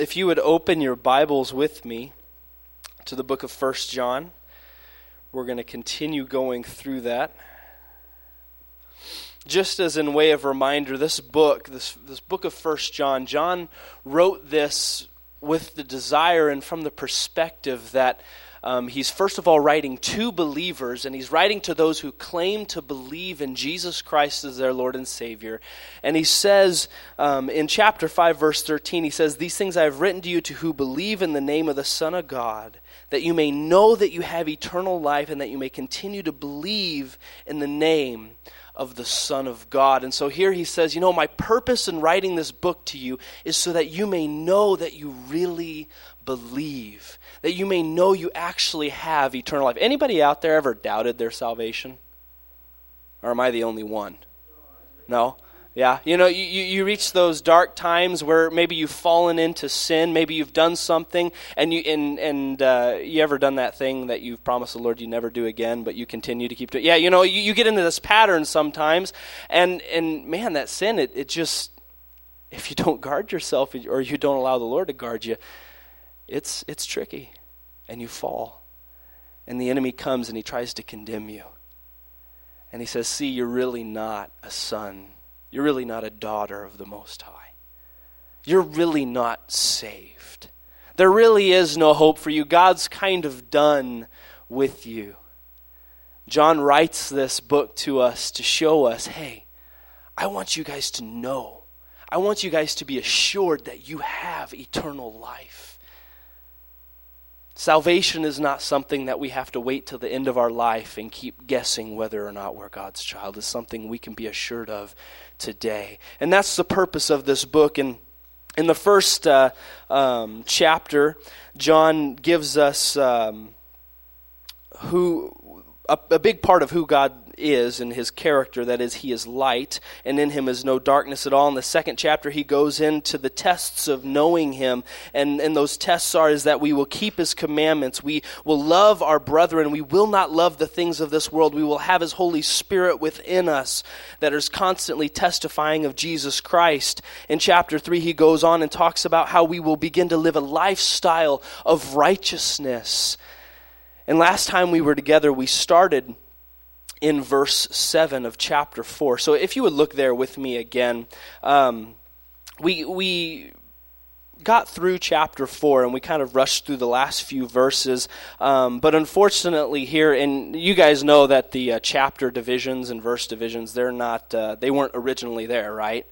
If you would open your Bibles with me to the book of 1 John, we're going to continue going through that. Just as in way of reminder, this book of 1 John, John wrote this with the desire and from the perspective that he's first of all writing to believers, and he's writing to those who claim to believe in Jesus Christ as their Lord and Savior. And he says in chapter 5, verse 13, he says, "These things I have written to you to who believe in the name of the Son of God, that you may know that you have eternal life and that you may continue to believe in the name of the Son of God." And so here he says, my purpose in writing this book to you is so that you may know that you really believe, that you may know you actually have eternal life. Anybody out there ever doubted their salvation? Or am I the only one? No? Yeah, you reach those dark times where maybe you've fallen into sin, maybe you've done something, and you ever done that thing that you've promised the Lord you never do again, but you continue to keep doing? Yeah, you get into this pattern sometimes, and man, that sin, it just, if you don't guard yourself or you don't allow the Lord to guard you, it's tricky, and you fall, and the enemy comes and he tries to condemn you, and he says, "See, you're really not a son. You're really not a daughter of the Most High. You're really not saved. There really is no hope for you. God's kind of done with you." John writes this book to us to show us, hey, I want you guys to know. I want you guys to be assured that you have eternal life. Salvation is not something that we have to wait till the end of our life and keep guessing whether or not we're God's child. It's something we can be assured of today. And that's the purpose of this book. And in the first chapter, John gives us a big part of who God is and his character, that is, he is light, and in him is no darkness at all. In the second chapter, he goes into the tests of knowing him, and those tests is that we will keep his commandments, we will love our brethren, we will not love the things of this world, we will have his Holy Spirit within us that is constantly testifying of Jesus Christ. In chapter 3, he goes on and talks about how we will begin to live a lifestyle of righteousness. And last time we were together, we started in verse 7 of chapter 4. So if you would look there with me again, we got through chapter 4 and we kind of rushed through the last few verses. But unfortunately here, and you guys know that the chapter divisions and verse divisions, they weren't originally there, right?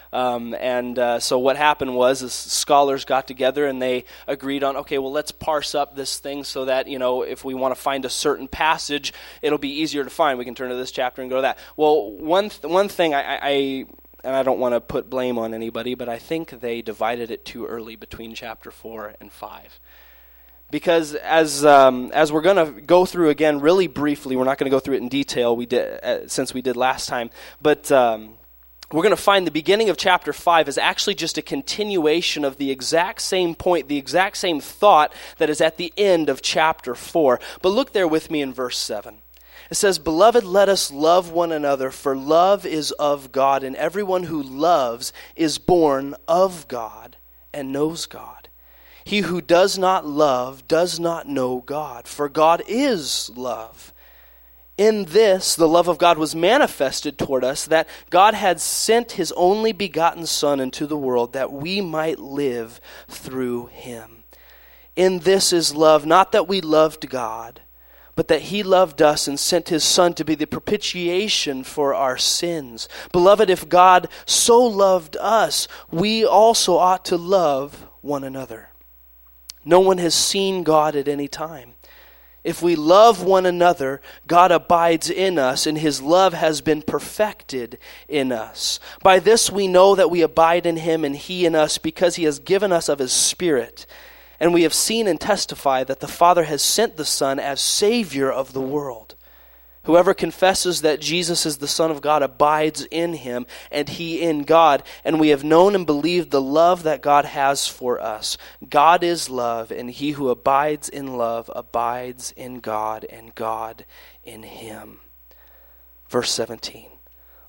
So what happened was scholars got together and they agreed on, okay, well, let's parse up this thing so that, if we want to find a certain passage, it'll be easier to find. We can turn to this chapter and go to that. Well, one thing I don't want to put blame on anybody, but I think they divided it too early between chapter 4 and 5. Because as we're going to go through again really briefly, we're not going to go through it in detail since we did last time, but we're going to find the beginning of chapter 5 is actually just a continuation of the exact same point, the exact same thought that is at the end of chapter 4. But look there with me in verse 7. It says, "Beloved, let us love one another, for love is of God, and everyone who loves is born of God and knows God. He who does not love does not know God, for God is love. In this, the love of God was manifested toward us, that God had sent his only begotten Son into the world, that we might live through him. In this is love, not that we loved God, but that he loved us and sent his Son to be the propitiation for our sins. Beloved, if God so loved us, we also ought to love one another. No one has seen God at any time. If we love one another, God abides in us, and his love has been perfected in us. By this we know that we abide in him and he in us, because he has given us of his Spirit. And we have seen and testify that the Father has sent the Son as Savior of the world. Whoever confesses that Jesus is the Son of God abides in him, and he in God. And we have known and believed the love that God has for us. God is love, and he who abides in love abides in God, and God in him." Verse 17.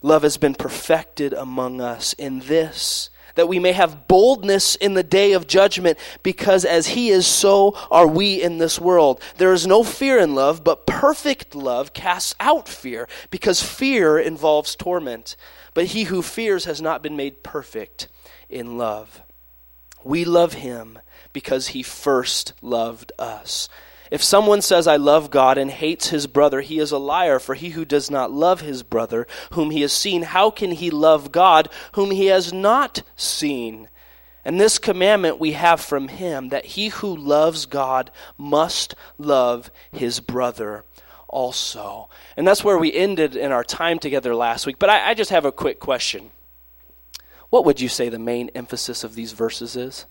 love has been perfected among us in this, that we may have boldness in the day of judgment, because as he is, so are we in this world. There is no fear in love, but perfect love casts out fear, because fear involves torment. But he who fears has not been made perfect in love. We love him because he first loved us. If someone says, I love God, and hates his brother, he is a liar. For he who does not love his brother, whom he has seen, how can he love God, whom he has not seen? And this commandment we have from him, that he who loves God must love his brother also. And that's where we ended in our time together last week. But I just have a quick question. What would you say the main emphasis of these verses is?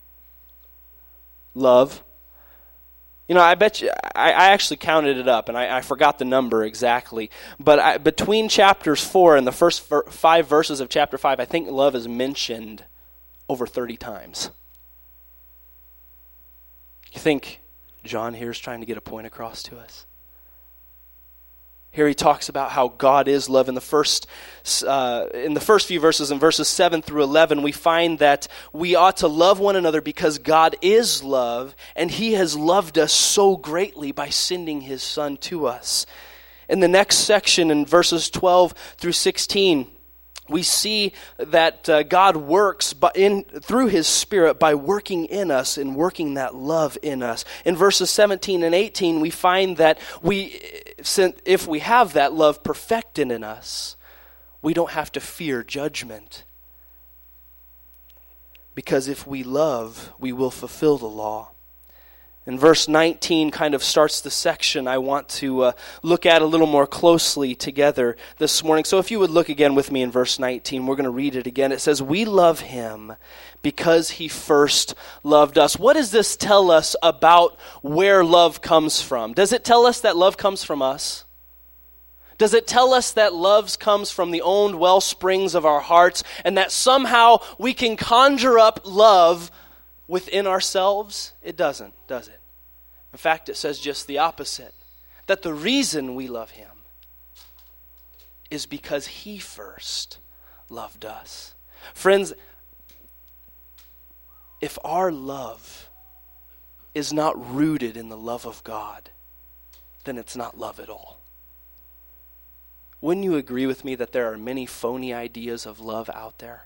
Love. You know, I bet you, I actually counted it up, and I forgot the number exactly. But between chapters 4 and the first 5 verses of chapter 5, I think love is mentioned over 30 times. You think John here is trying to get a point across to us? Here he talks about how God is love. In the first few verses, in verses 7 through 11, we find that we ought to love one another because God is love, and he has loved us so greatly by sending his Son to us. In the next section, in verses 12 through 16, we see that God works through his Spirit by working in us and working that love in us. In verses 17 and 18, we find that if we have that love perfected in us, we don't have to fear judgment. Because if we love, we will fulfill the law. And verse 19 kind of starts the section I want to look at a little more closely together this morning. So if you would look again with me in verse 19, we're going to read it again. It says, we love him because he first loved us. What does this tell us about where love comes from? Does it tell us that love comes from us? Does it tell us that love comes from the own well springs of our hearts, and that somehow we can conjure up love within ourselves? It doesn't, does it? In fact, it says just the opposite. That the reason we love him is because he first loved us. Friends, if our love is not rooted in the love of God, then it's not love at all. Wouldn't you agree with me that there are many phony ideas of love out there?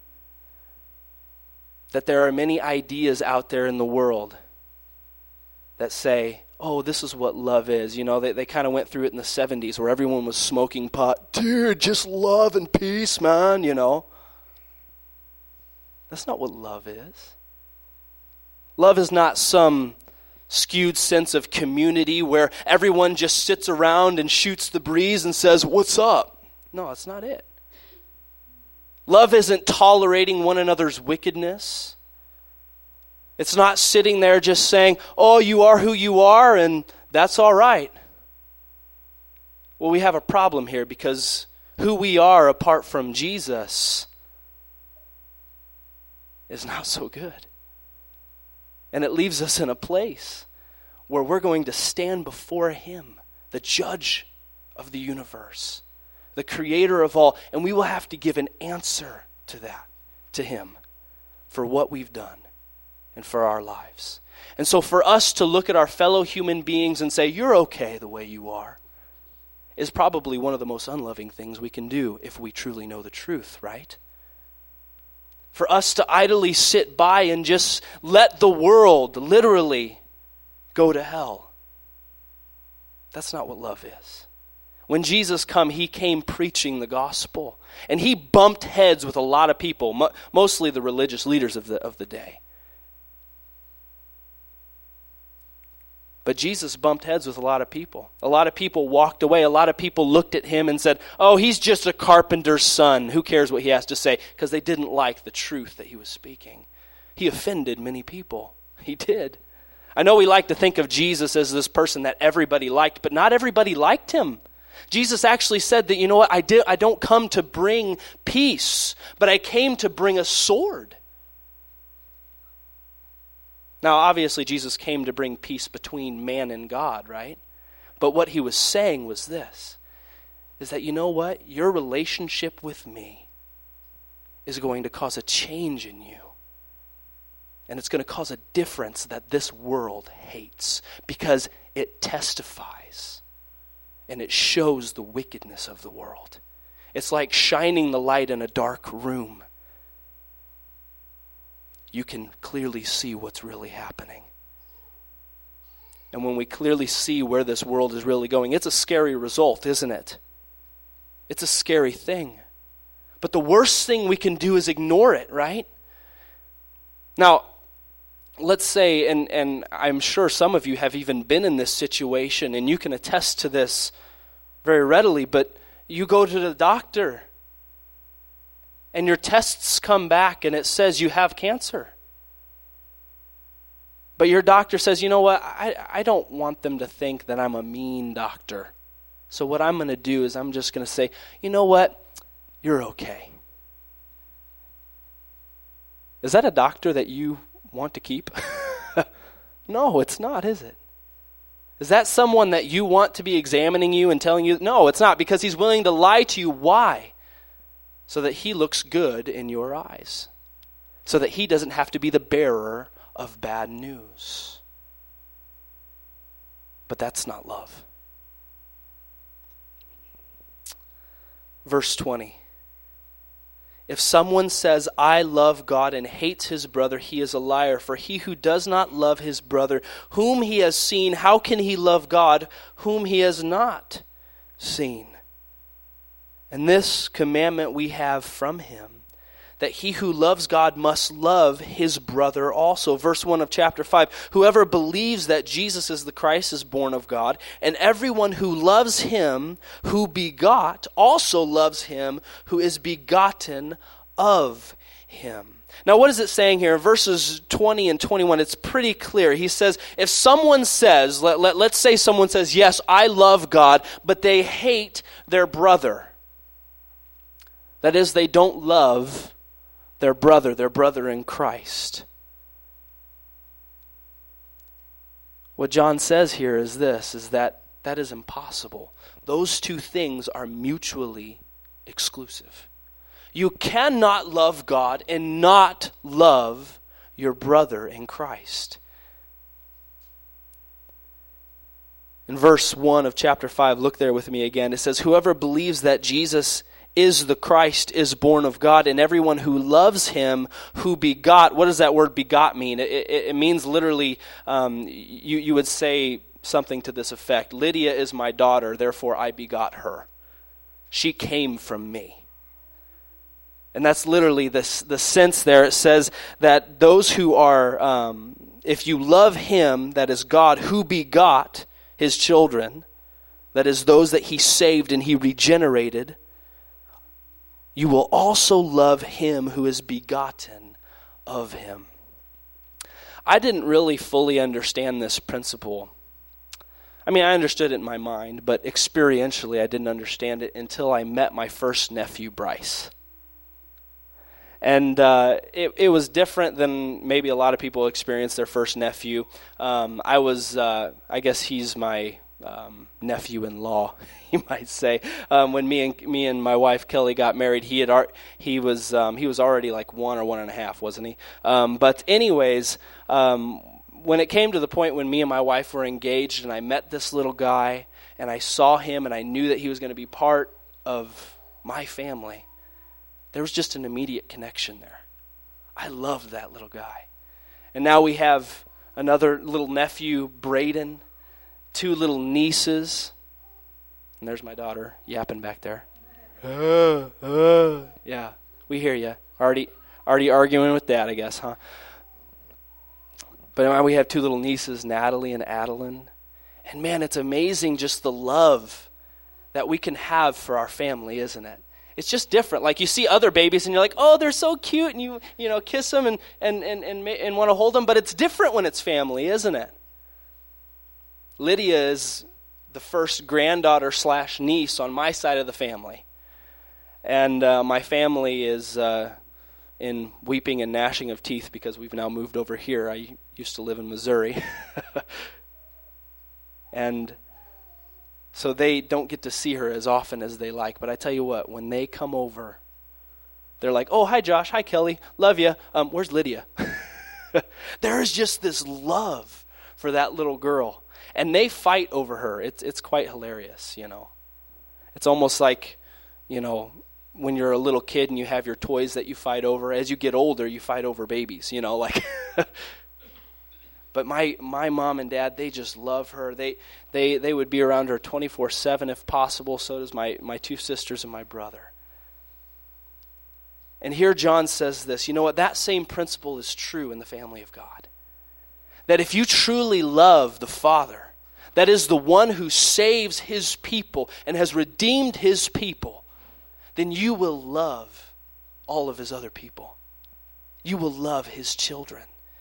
That there are many ideas out there in the world that say, oh, this is what love is. You know, they kind of went through it in the 70s where everyone was smoking pot. Dude, just love and peace, man, you know. That's not what love is. Love is not some skewed sense of community where everyone just sits around and shoots the breeze and says, what's up? No, that's not it. Love isn't tolerating one another's wickedness. It's not sitting there just saying, oh, you are who you are, and that's all right. Well, we have a problem here because who we are apart from Jesus is not so good. And it leaves us in a place where we're going to stand before him, the judge of the universe, the creator of all, and we will have to give an answer to that, to him, for what we've done and for our lives. And so for us to look at our fellow human beings and say, you're okay the way you are, is probably one of the most unloving things we can do if we truly know the truth, right? For us to idly sit by and just let the world literally go to hell, that's not what love is. When Jesus came, he came preaching the gospel. And he bumped heads with a lot of people, mostly the religious leaders of the day. But Jesus bumped heads with a lot of people. A lot of people walked away. A lot of people looked at him and said, oh, he's just a carpenter's son. Who cares what he has to say? Because they didn't like the truth that he was speaking. He offended many people. He did. I know we like to think of Jesus as this person that everybody liked, but not everybody liked him. Jesus actually said that, you know what, I don't come to bring peace, but I came to bring a sword. Now, obviously, Jesus came to bring peace between man and God, right? But what he was saying was this. is that, you know what? Your relationship with me is going to cause a change in you. And it's going to cause a difference that this world hates, because it testifies and it shows the wickedness of the world. It's like shining the light in a dark room. You can clearly see what's really happening. And when we clearly see where this world is really going, it's a scary result, isn't it? It's a scary thing. But the worst thing we can do is ignore it, right? Now, let's say, and I'm sure some of you have even been in this situation, and you can attest to this very readily, but you go to the doctor, and your tests come back, and it says you have cancer. But your doctor says, you know what, I don't want them to think that I'm a mean doctor. So what I'm going to do is I'm just going to say, you know what, you're okay. Is that a doctor that you want to keep? No, it's not, is it? Is that someone that you want to be examining you and telling you? No, it's not, because he's willing to lie to you. Why? So that he looks good in your eyes. So that he doesn't have to be the bearer of bad news. But that's not love. Verse 20. If someone says, I love God, and hates his brother, he is a liar. For he who does not love his brother, whom he has seen, how can he love God, whom he has not seen? And this commandment we have from him, that he who loves God must love his brother also. Verse 1 of chapter 5, whoever believes that Jesus is the Christ is born of God, and everyone who loves him who begot also loves him who is begotten of him. Now what is it saying here? In verses 20 and 21, it's pretty clear. He says, if someone says, let's say someone says, yes, I love God, but they hate their brother. That is, they don't love their brother in Christ. What John says here is this, is that is impossible. Those two things are mutually exclusive. You cannot love God and not love your brother in Christ. In verse 1 of chapter 5, look there with me again. It says, whoever believes that Jesus is the Christ is born of God, and everyone who loves him who begot. What does that word begot mean? It means literally, you would say something to this effect. Lydia is my daughter, therefore I begot her. She came from me. And that's literally the sense there. It says that those who are, if you love him, that is God, who begot his children, that is those that he saved and he regenerated, you will also love him who is begotten of him. I didn't really fully understand this principle. I mean, I understood it in my mind, but experientially I didn't understand it until I met my first nephew, Bryce. And it was different than maybe a lot of people experience their first nephew. I guess he's my nephew-in-law, you might say. When me and my wife Kelly got married, he was already like 1 or 1.5, wasn't he? But anyways, when it came to the point when me and my wife were engaged, and I met this little guy, and I saw him, and I knew that he was going to be part of my family, there was just an immediate connection there. I loved that little guy. And now we have another little nephew, Braden, 2 little nieces, and there's my daughter yapping back there. Yeah, we hear you. Already arguing with Dad, I guess, huh? But now we have 2 little nieces, Natalie and Adeline. And man, it's amazing just the love that we can have for our family, isn't it? It's just different. Like you see other babies and you're like, oh, they're so cute, and you kiss them and want to hold them, but it's different when it's family, isn't it? Lydia is the first granddaughter / niece on my side of the family. And my family is in weeping and gnashing of teeth because we've now moved over here. I used to live in Missouri. And So they don't get to see her as often as they like. But I tell you what, when they come over, they're like, oh, hi, Josh. Hi, Kelly. Love you. Where's Lydia? There is just this love for that little girl. And they fight over her. It's quite hilarious, you know. It's almost like, you know, when you're a little kid and you have your toys that you fight over. As you get older, you fight over babies, you know, like. But my mom and dad, they just love her. They would be around her 24/7 if possible. So does my two sisters and my brother. And here John says this, you know what, that same principle is true in the family of God. That if you truly love the Father, that is the one who saves his people and has redeemed his people, then you will love all of his other people. You will love his children.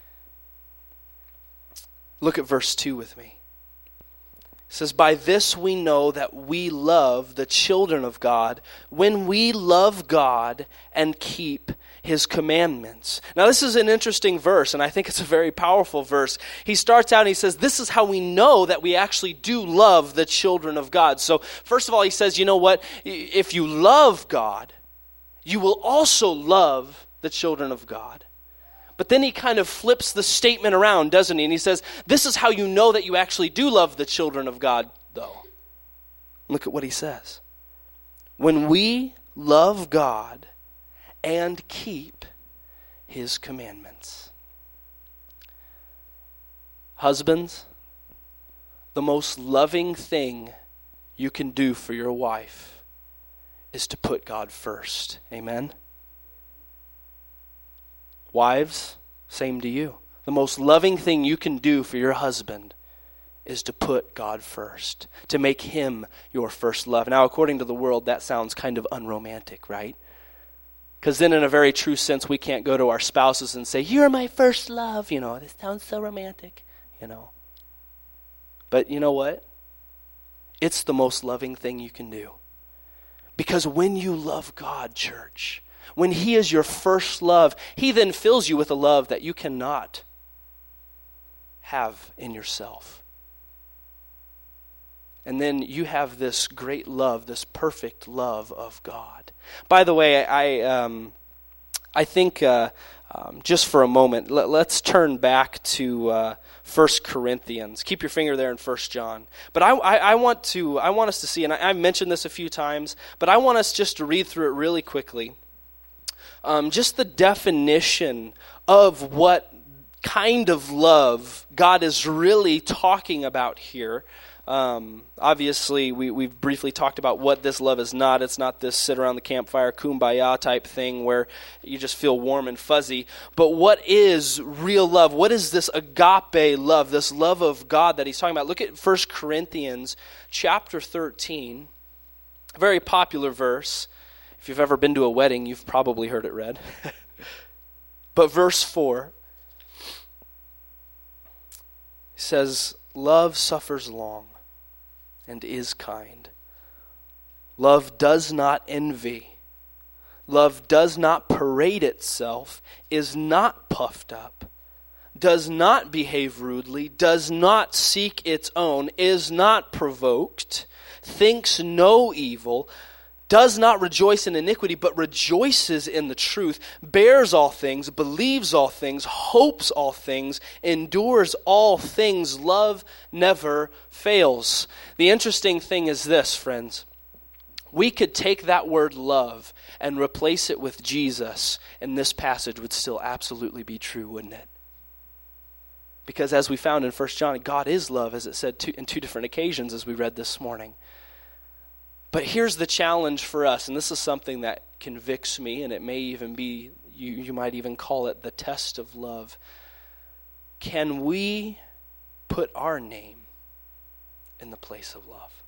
Look at verse 2 with me. It says, by this we know that we love the children of God, when we love God and keep his commandments. Now this is an interesting verse, and I think it's a very powerful verse. He starts out and he says, this is how we know that we actually do love the children of God. So first of all, he says, you know what? If you love God, you will also love the children of God. But then he kind of flips the statement around, doesn't he? And he says, this is how you know that you actually do love the children of God, though. Look at what he says. When we love God and keep his commandments. Husbands, the most loving thing you can do for your wife is to put God first. Amen? Wives, same to you. The most loving thing you can do for your husband is to put God first, to make him your first love. Now, according to the world, that sounds kind of unromantic, right? Because then in a very true sense, we can't go to our spouses and say, you're my first love. You know, this sounds so romantic, you know. But you know what? It's the most loving thing you can do. Because when you love God, church, when he is your first love, he then fills you with a love that you cannot have in yourself. And then you have this great love, this perfect love of God. By the way, I think just for a moment, let's turn back to 1 Corinthians. Keep your finger there in 1 John. But I want us to see, and I've mentioned this a few times, but I want us just to read through it really quickly. Just the definition of what kind of love God is really talking about here. Obviously, we've briefly talked about what this love is not. It's not this sit around the campfire kumbaya type thing where you just feel warm and fuzzy. But what is real love? What is this agape love, this love of God that he's talking about? Look at 1 Corinthians chapter 13, a very popular verse. If you've ever been to a wedding, you've probably heard it read. But verse 4 says, love suffers long and is kind. Love does not envy. Love does not parade itself, is not puffed up, does not behave rudely, does not seek its own, is not provoked, thinks no evil, does not rejoice in iniquity, but rejoices in the truth, bears all things, believes all things, hopes all things, endures all things. Love never fails. The interesting thing is this, friends. We could take that word love and replace it with Jesus, and this passage would still absolutely be true, wouldn't it? Because as we found in 1 John, God is love, as it said in two different occasions as we read this morning. But here's the challenge for us, and this is something that convicts me, and it may even be, you might even call it the test of love. Can we put our name in the place of love?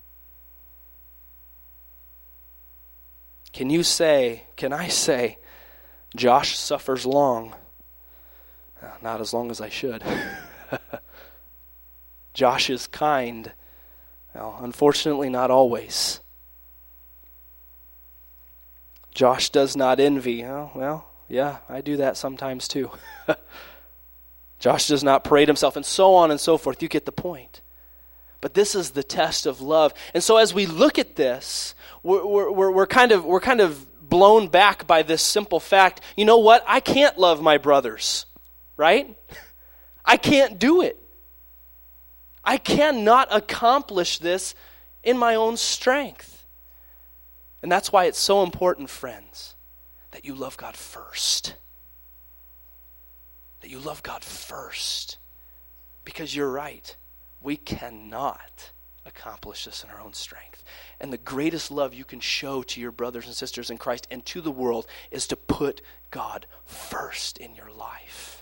Can I say, Josh suffers long? Not as long as I should. Josh is kind. Well, unfortunately, not always. Josh does not envy. Oh, well, yeah, I do that sometimes too. Josh does not parade himself, and so on and so forth. You get the point. But this is the test of love. And so as we look at this, we're kind of blown back by this simple fact. You know what? I can't love my brothers, right? I can't do it. I cannot accomplish this in my own strength. And that's why it's so important, friends, that you love God first. That you love God first. Because you're right. We cannot accomplish this in our own strength. And the greatest love you can show to your brothers and sisters in Christ and to the world is to put God first in your life.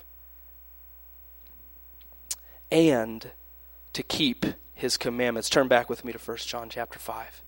And to keep his commandments. Turn back with me to 1 John chapter 5.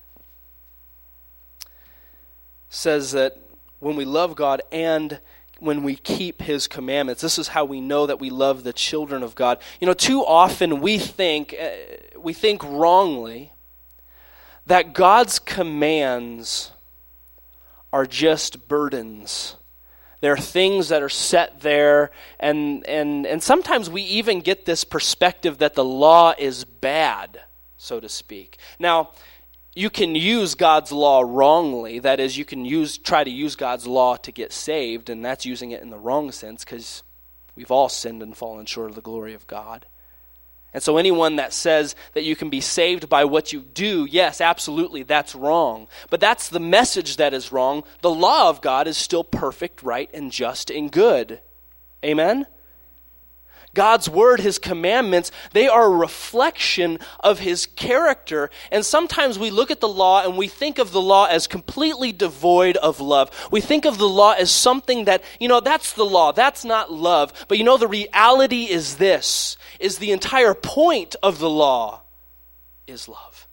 It says that when we love God and when we keep his commandments, this is how we know that we love the children of God. You know, too often we think wrongly that God's commands are just burdens. They're things that are set there, and sometimes we even get this perspective that the law is bad, so to speak. Now, you can use God's law wrongly. That is, you can try to use God's law to get saved, and that's using it in the wrong sense because we've all sinned and fallen short of the glory of God. And so anyone that says that you can be saved by what you do, yes, absolutely, that's wrong. But that's the message that is wrong. The law of God is still perfect, right, and just and good. Amen? God's word, his commandments, they are a reflection of his character. And sometimes we look at the law and we think of the law as completely devoid of love. We think of the law as something that, that's the law. That's not love. But the reality is this, is the entire point of the law is love.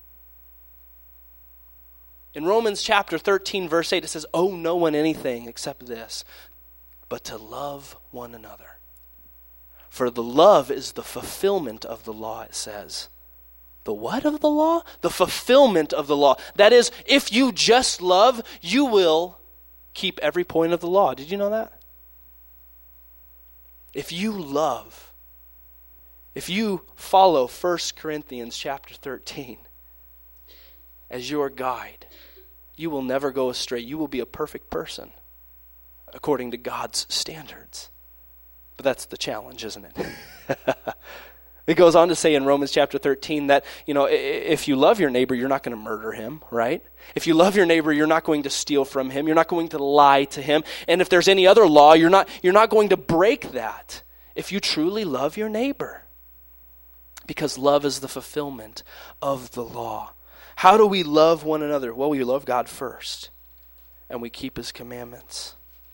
In Romans chapter 13, verse 8, it says, "Owe no one anything except this, but to love one another. For the love is the fulfillment of the law," it says. The what of the law? The fulfillment of the law. That is, if you just love, you will keep every point of the law. Did you know that? If you love, if you follow 1 Corinthians chapter 13 as your guide, you will never go astray. You will be a perfect person according to God's standards. But that's the challenge, isn't it? It goes on to say in Romans chapter 13 that, if you love your neighbor, you're not going to murder him, right? If you love your neighbor, you're not going to steal from him. You're not going to lie to him. And if there's any other law, you're not going to break that if you truly love your neighbor. Because love is the fulfillment of the law. How do we love one another? Well, we love God first, and we keep his commandments.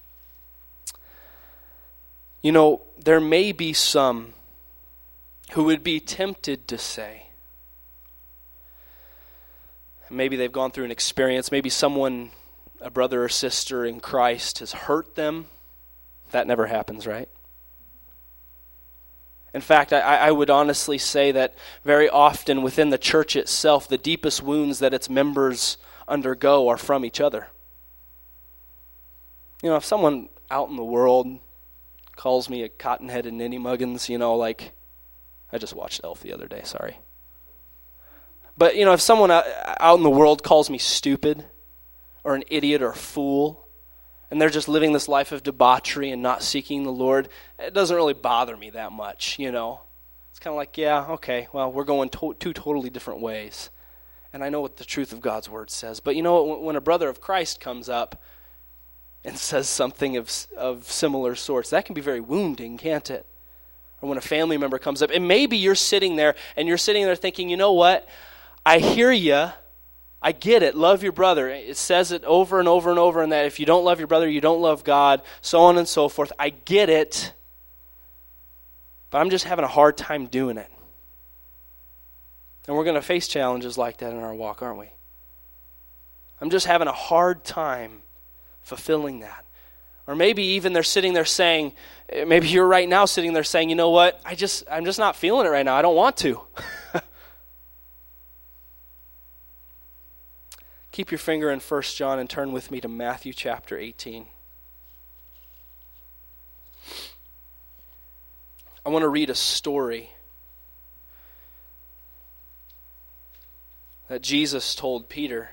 There may be some who would be tempted to say, maybe they've gone through an experience, maybe someone, a brother or sister in Christ, has hurt them. That never happens, right? In fact, I would honestly say that very often within the church itself, the deepest wounds that its members undergo are from each other. If someone out in the world calls me a cotton-headed ninny-muggins, I just watched Elf the other day, sorry. But, if someone out in the world calls me stupid or an idiot or a fool, and they're just living this life of debauchery and not seeking the Lord, it doesn't really bother me that much, It's kind of like, yeah, okay, well, we're going two totally different ways. And I know what the truth of God's word says. But when a brother of Christ comes up and says something of similar sorts, that can be very wounding, can't it? Or when a family member comes up, and maybe you're sitting there thinking, you know what? I hear you. I get it. Love your brother. It says it over and over and over, and that if you don't love your brother, you don't love God, so on and so forth. I get it. But I'm just having a hard time doing it. And we're going to face challenges like that in our walk, aren't we? I'm just having a hard time fulfilling that. Or maybe even they're sitting there saying, maybe you're right now sitting there saying, you know what, I'm just not feeling it right now. I don't want to. Keep your finger in 1 John and turn with me to Matthew chapter 18. I want to read a story that Jesus told Peter.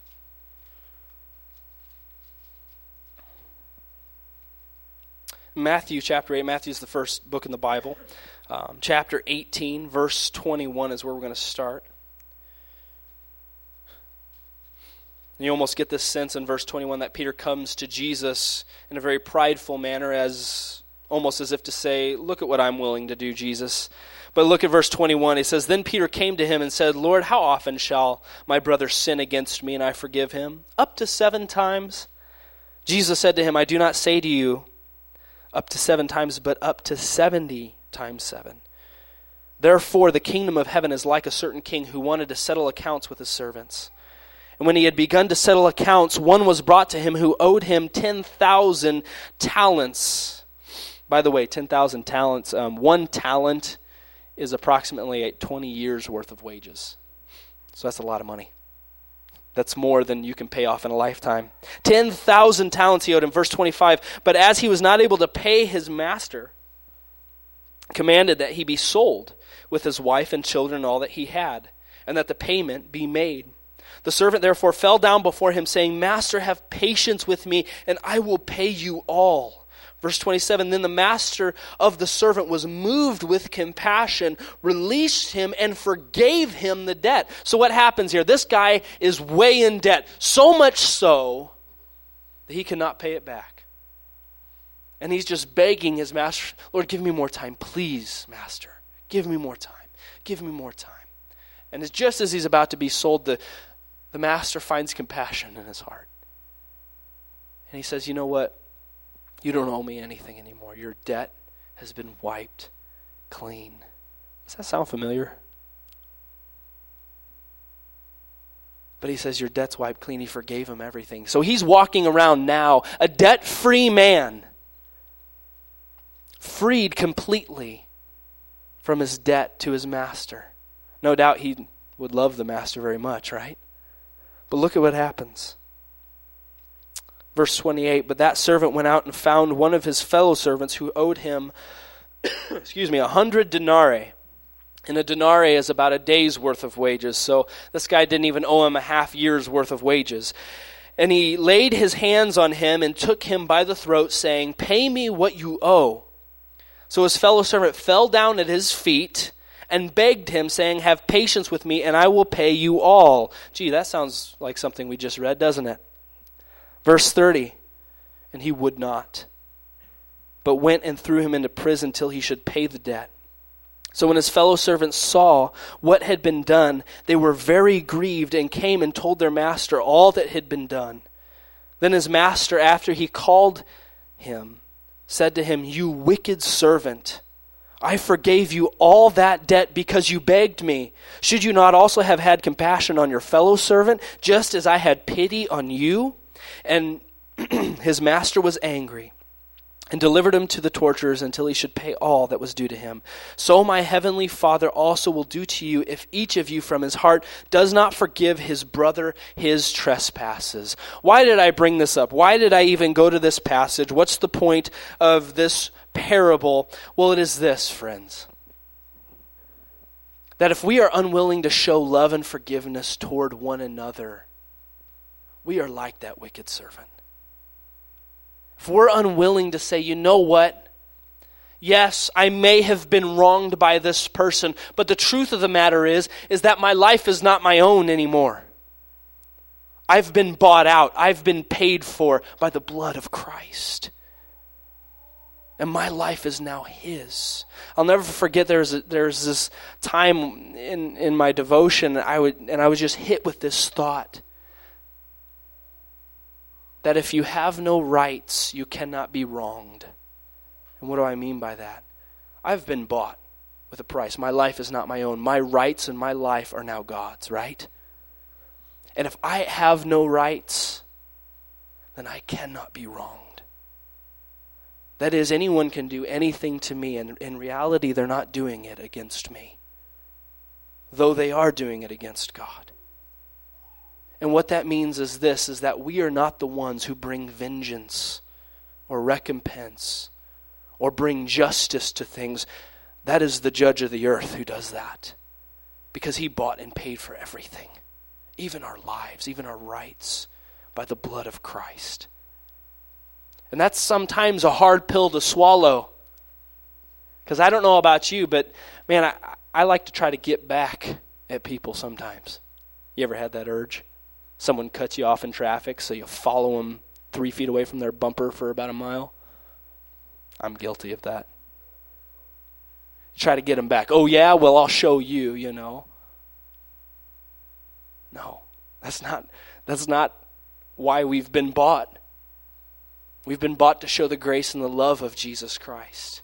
Matthew chapter 8, Matthew is the first book in the Bible. Chapter 18, verse 21 is where we're going to start. And you almost get this sense in verse 21 that Peter comes to Jesus in a very prideful manner, almost as if to say, look at what I'm willing to do, Jesus. But look at verse 21. He says, Then Peter came to him and said, Lord, how often shall my brother sin against me and I forgive him? Up to 7 times? Jesus said to him, I do not say to you up to 7 times, but up to 70 times 7. Therefore the kingdom of heaven is like a certain king who wanted to settle accounts with his servants. And when he had begun to settle accounts, one was brought to him who owed him 10,000 talents. By the way, 10,000 talents, 1 talent is approximately 20 years worth of wages. So that's a lot of money. That's more than you can pay off in a lifetime. 10,000 talents he owed him. Verse 25, but as he was not able to pay his master, commanded that he be sold with his wife and children and all that he had, and that the payment be made. The servant therefore fell down before him, saying, Master, have patience with me, and I will pay you all. Verse 27, then the master of the servant was moved with compassion, released him, and forgave him the debt. So what happens here? This guy is way in debt, so much so that he cannot pay it back. And he's just begging his master, Lord, give me more time, please, master. Give me more time. Give me more time. And it's just as he's about to be sold, the master finds compassion in his heart. And he says, you know what? You don't owe me anything anymore. Your debt has been wiped clean. Does that sound familiar? But he says, your debt's wiped clean. He forgave him everything. So he's walking around now, a debt-free man, freed completely from his debt to his master. No doubt he would love the master very much, right? But look at what happens. Verse 28, but that servant went out and found one of his fellow servants who owed him, 100 denarii. And a denarii is about a day's worth of wages. So this guy didn't even owe him a half year's worth of wages. And he laid his hands on him and took him by the throat, saying, pay me what you owe. So his fellow servant fell down at his feet and begged him, saying, have patience with me, and I will pay you all. Gee, that sounds like something we just read, doesn't it? Verse 30, and he would not, but went and threw him into prison till he should pay the debt. So when his fellow servants saw what had been done, they were very grieved and came and told their master all that had been done. Then his master, after he called him, said to him, you wicked servant, I forgave you all that debt because you begged me. Should you not also have had compassion on your fellow servant, just as I had pity on you? And his master was angry and delivered him to the torturers until he should pay all that was due to him. So my heavenly Father also will do to you if each of you from his heart does not forgive his brother his trespasses. Why did I bring this up? Why did I even go to this passage? What's the point of this parable? Well, it is this, friends. That if we are unwilling to show love and forgiveness toward one another, we are like that wicked servant. If we're unwilling to say, you know what? Yes, I may have been wronged by this person, but the truth of the matter is that my life is not my own anymore. I've been bought out. I've been paid for by the blood of Christ. And my life is now his. I'll never forget there's this time in my devotion I was just hit with this thought. That if you have no rights, you cannot be wronged. And what do I mean by that? I've been bought with a price. My life is not my own. My rights and my life are now God's, right? And if I have no rights, then I cannot be wronged. That is, anyone can do anything to me, and in reality, they're not doing it against me, though they are doing it against God. And what that means is this, is that we are not the ones who bring vengeance or recompense or bring justice to things. That is the judge of the earth who does that, because he bought and paid for everything. even our lives, even our rights, by the blood of Christ. And that's sometimes a hard pill to swallow. Because I don't know about you, but man, I like to try to get back at people sometimes. You ever had that urge? Someone cuts you off in traffic, so you follow them 3 feet away from their bumper for about a mile? I'm guilty of that. Try to get them back. Oh yeah, well I'll show you, you know. No, that's not why we've been bought. We've been bought to show the grace and the love of Jesus Christ.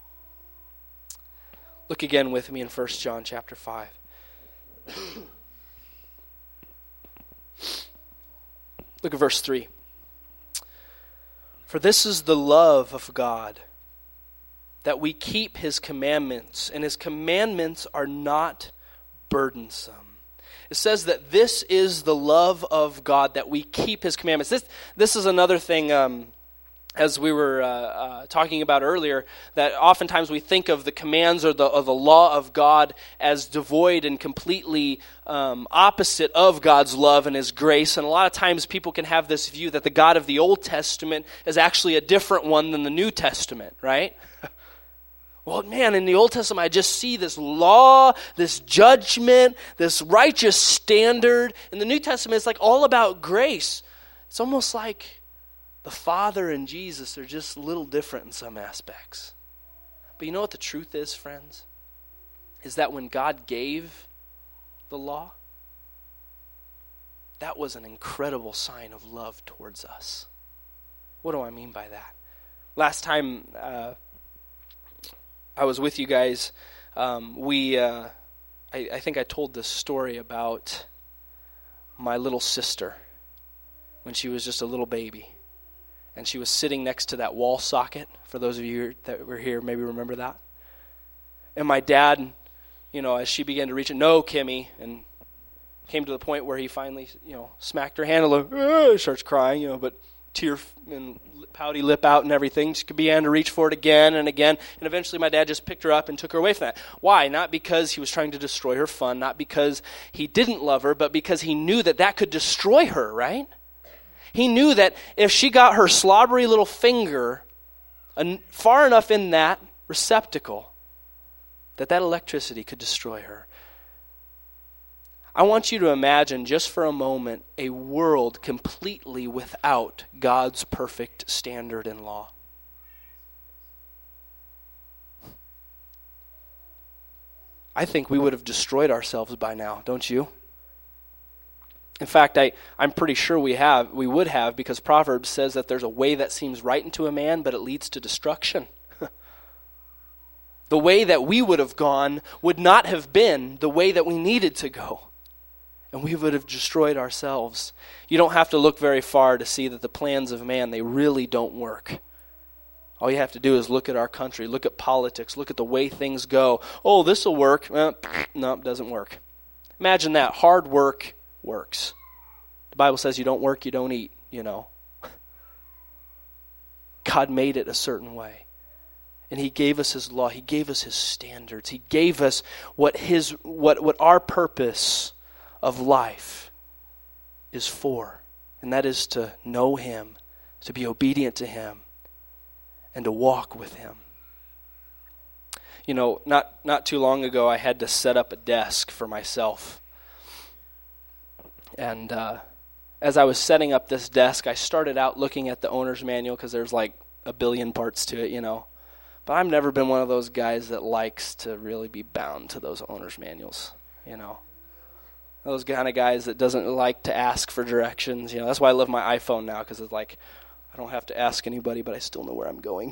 Look again with me in 1 John chapter 5. Look at verse 3. For this is the love of God, that we keep his commandments, and his commandments are not burdensome. It says that this is the love of God, that we keep his commandments. This is another thing, as we were talking about earlier, that oftentimes we think of the commands or the law of God as devoid and completely opposite of God's love and his grace. And a lot of times people can have this view that the God of the Old Testament is actually a different one than the New Testament, right? Well, man, in the Old Testament, I just see this law, this judgment, this righteous standard. In the New Testament, it's like all about grace. It's almost like the Father and Jesus are just a little different in some aspects. But you know what the truth is, friends? Is that when God gave the law, that was an incredible sign of love towards us. What do I mean by that? Last time I was with you guys, I think I told this story about my little sister when she was just a little baby. And she was sitting next to that wall socket. For those of you that were here, maybe remember that. And my dad, as she began to reach it, no, Kimmy, and came to the point where he finally, smacked her hand and starts crying, but tear and pouty lip out and everything. She began to reach for it again and again. And eventually my dad just picked her up and took her away from that. Why? Not because he was trying to destroy her fun, not because he didn't love her, but because he knew that could destroy her, right? He knew that if she got her slobbery little finger far enough in that receptacle, that electricity could destroy her. I want you to imagine just for a moment a world completely without God's perfect standard and law. I think we would have destroyed ourselves by now, don't you? In fact, I'm pretty sure we would have, because Proverbs says that there's a way that seems right unto a man, but it leads to destruction. The way that we would have gone would not have been the way that we needed to go. And we would have destroyed ourselves. You don't have to look very far to see that the plans of man, they really don't work. All you have to do is look at our country, look at politics, look at the way things go. Oh, this will work. No, it doesn't work. Imagine that. Hard work works. The Bible says you don't work, you don't eat, God made it a certain way. And he gave us his law. He gave us his standards. He gave us what our purpose of life is for. And that is to know him, to be obedient to him, and to walk with him. Not too long ago, I had to set up a desk for myself. And as I was setting up this desk, I started out looking at the owner's manual because there's like a billion parts to it, But I've never been one of those guys that likes to really be bound to those owner's manuals, Those kind of guys that doesn't like to ask for directions, That's why I love my iPhone now, because it's like I don't have to ask anybody, but I still know where I'm going,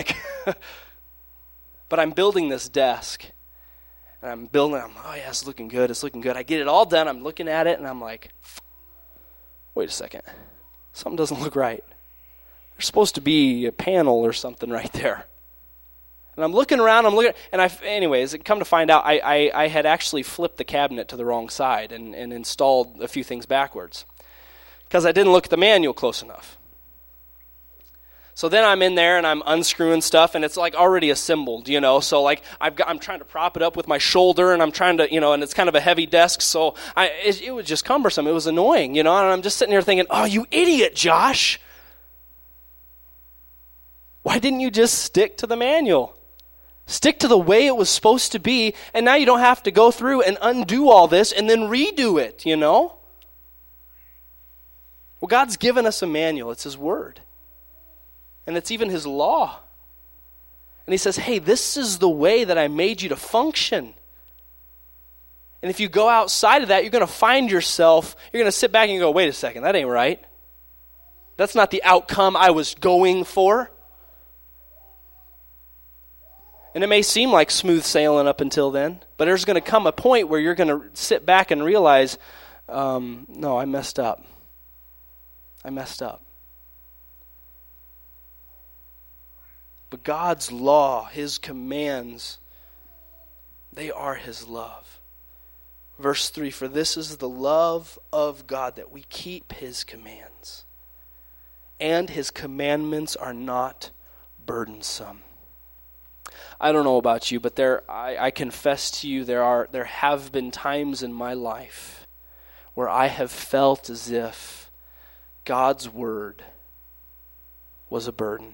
But I'm building this desk. And I'm it's looking good, I get it all done, I'm looking at it, and I'm like, wait a second, something doesn't look right. There's supposed to be a panel or something right there. And I'm looking around, anyways, come to find out, I had actually flipped the cabinet to the wrong side and installed a few things backwards, because I didn't look at the manual close enough. So then I'm in there and I'm unscrewing stuff, and it's like already assembled, So like I'm trying to prop it up with my shoulder, and I'm trying to, and it's kind of a heavy desk, so it was just cumbersome. It was annoying, and I'm just sitting here thinking, oh, you idiot, Josh. Why didn't you just stick to the manual? Stick to the way it was supposed to be, and now you don't have to go through and undo all this and then redo it, Well, God's given us a manual. It's His Word. And it's even His law. And He says, hey, this is the way that I made you to function. And if you go outside of that, you're going to find yourself, you're going to sit back and go, wait a second, that ain't right. That's not the outcome I was going for. And it may seem like smooth sailing up until then, but there's going to come a point where you're going to sit back and realize, no, I messed up. I messed up. But God's law, His commands, they are His love. Verse 3, for this is the love of God, that we keep His commands. And His commandments are not burdensome. I don't know about you, but I confess to you, there have been times in my life where I have felt as if God's word was a burden.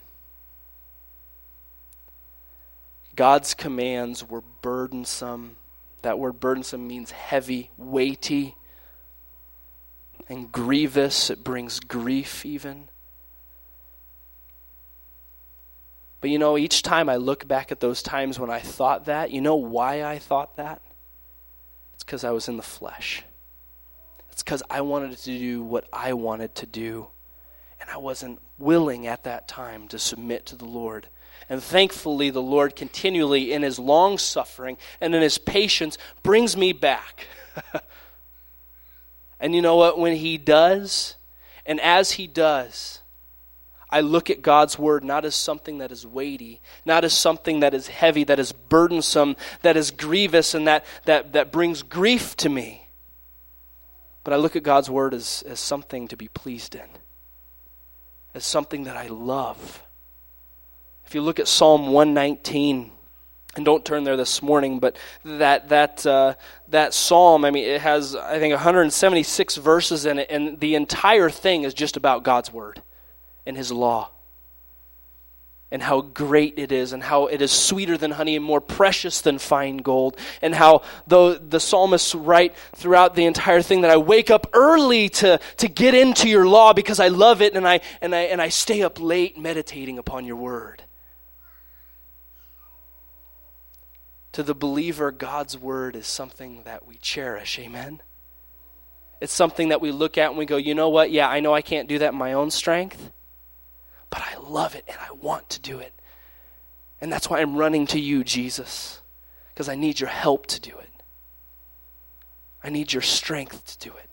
God's commands were burdensome. That word burdensome means heavy, weighty, and grievous. It brings grief even. But each time I look back at those times when I thought that, why I thought that? It's because I was in the flesh. It's because I wanted to do what I wanted to do. And I wasn't willing at that time to submit to the Lord. And thankfully, the Lord continually, in His long suffering and in His patience, brings me back. And you know what? When He does, and as He does, I look at God's word not as something that is weighty, not as something that is heavy, that is burdensome, that is grievous, and that brings grief to me. But I look at God's word as something to be pleased in, as something that I love. If you look at Psalm 119, and don't turn there this morning, but that psalm, it has, I think, 176 verses in it, and the entire thing is just about God's word and His law, and how great it is, and how it is sweeter than honey and more precious than fine gold, and how the psalmists write throughout the entire thing that I wake up early to get into your law because I love it, and I stay up late meditating upon your word. To the believer, God's word is something that we cherish, amen? It's something that we look at and we go, you know what, yeah, I know I can't do that in my own strength, but I love it and I want to do it. And that's why I'm running to you, Jesus, because I need your help to do it. I need your strength to do it.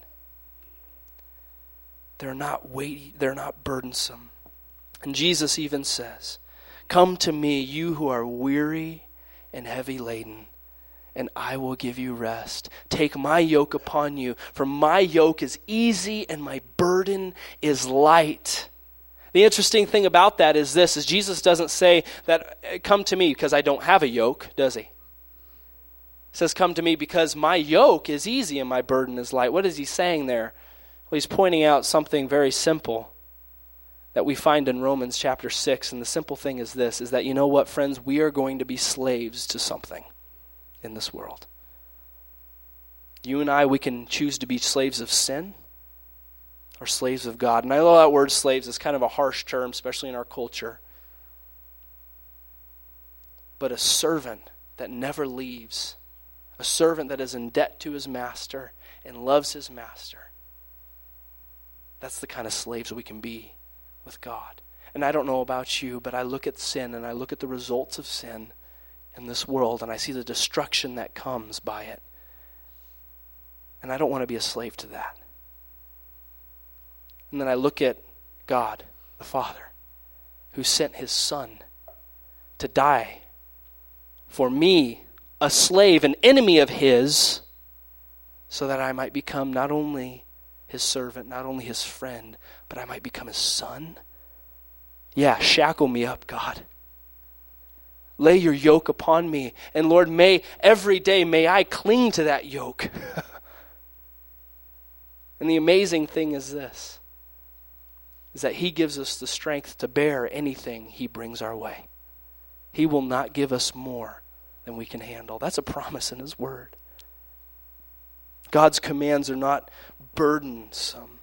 They're not weighty, they're not burdensome. And Jesus even says, come to me, you who are weary and heavy laden, and I will give you rest. Take my yoke upon you, for my yoke is easy and my burden is light. The interesting thing about that is this, is Jesus doesn't say that, come to me because I don't have a yoke, does He? He says, come to me because my yoke is easy and my burden is light. What is He saying there? Well, He's pointing out something very simple that we find in Romans chapter 6. And the simple thing is this, is that, you know what, friends, we are going to be slaves to something in this world. You and I, we can choose to be slaves of sin or slaves of God. And I know that word slaves is kind of a harsh term, especially in our culture. But a servant that never leaves, a servant that is in debt to his master and loves his master, that's the kind of slaves we can be with God. And I don't know about you, but I look at sin and I look at the results of sin in this world and I see the destruction that comes by it. And I don't want to be a slave to that. And then I look at God, the Father, who sent His Son to die for me, a slave, an enemy of His, so that I might become not only His servant, not only His friend, but I might become His son Yeah, shackle me up, God. Lay your yoke upon me. And Lord, every day may I cling to that yoke. And the amazing thing is this, is that he gives us the strength to bear anything he brings our way. He will not give us more than we can handle. That's a promise in his word. God's commands are not burdensome.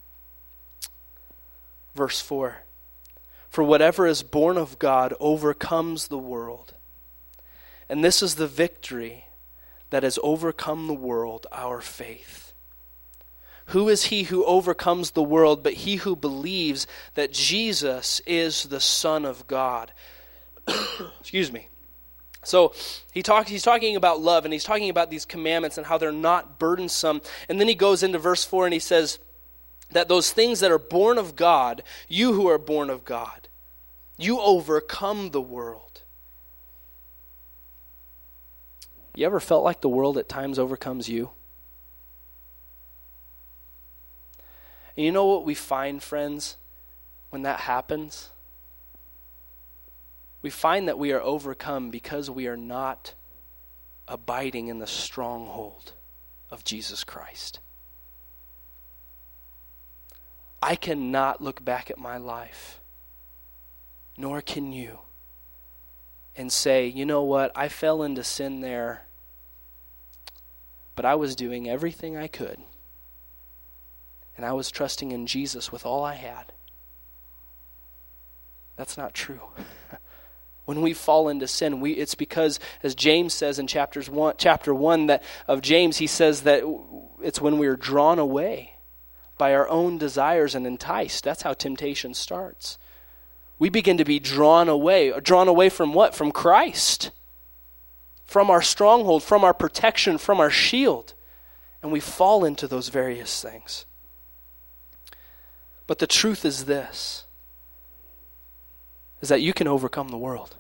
Verse 4. For whatever is born of God overcomes the world. And this is the victory that has overcome the world, our faith. Who is he who overcomes the world but he who believes that Jesus is the Son of God? Excuse me. So he's talking about love, and he's talking about these commandments and how they're not burdensome. And then he goes into verse 4 and he says that those things that are born of God, you who are born of God, you overcome the world. You ever felt like the world at times overcomes you? And you know what we find, friends, when that happens? We find that we are overcome because we are not abiding in the stronghold of Jesus Christ. I cannot look back at my life, nor can you, and say, you know what, I fell into sin there, but I was doing everything I could, and I was trusting in Jesus with all I had. That's not true. When we fall into sin, it's because, as James says in chapter 1 that of James, he says that it's when we are drawn away by our own desires and enticed. That's how temptation starts. We begin to be drawn away. Drawn away from what? From Christ. From our stronghold, from our protection, from our shield. And we fall into those various things. But the truth is this, is that you can overcome the world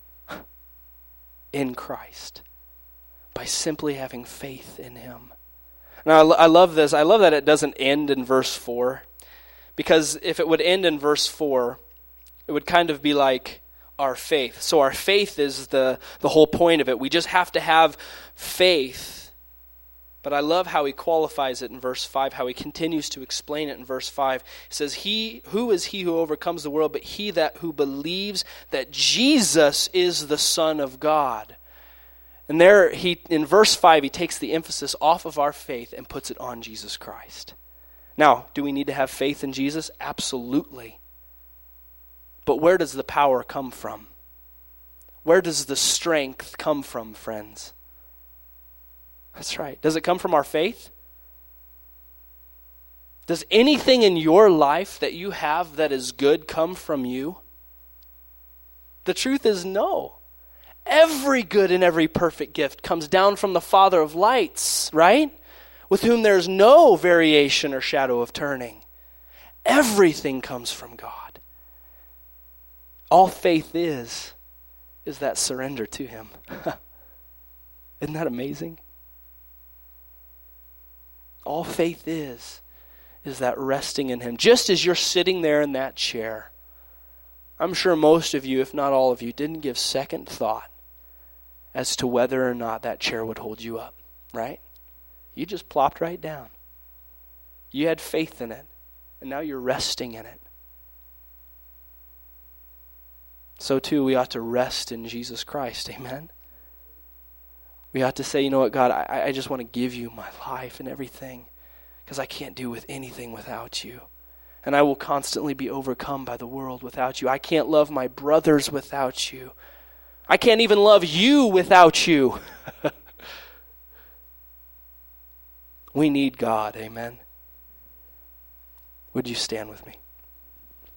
in Christ by simply having faith in him. Now, I love this. I love that it doesn't end in verse 4, because if it would end in verse 4, it would kind of be like our faith. So our faith is the whole point of it. We just have to have faith. But I love how he qualifies it in verse 5, how he continues to explain it in verse 5. He says, who is he who overcomes the world but he who believes that Jesus is the Son of God? And there, in verse 5, he takes the emphasis off of our faith and puts it on Jesus Christ. Now, do we need to have faith in Jesus? Absolutely. But where does the power come from? Where does the strength come from, friends? That's right. Does it come from our faith? Does anything in your life that you have that is good come from you? The truth is no. Every good and every perfect gift comes down from the Father of lights, right? With whom there is no variation or shadow of turning. Everything comes from God. All faith is that surrender to him. Isn't that amazing? All faith is that resting in him. Just as you're sitting there in that chair, I'm sure most of you, if not all of you, didn't give second thought as to whether or not that chair would hold you up, right? You just plopped right down. You had faith in it, and now you're resting in it. So too, we ought to rest in Jesus Christ, amen? We ought to say, you know what, God, I just want to give you my life and everything, because I can't do with anything without you. And I will constantly be overcome by the world without you. I can't love my brothers without you. I can't even love you without you. We need God, amen? Would you stand with me?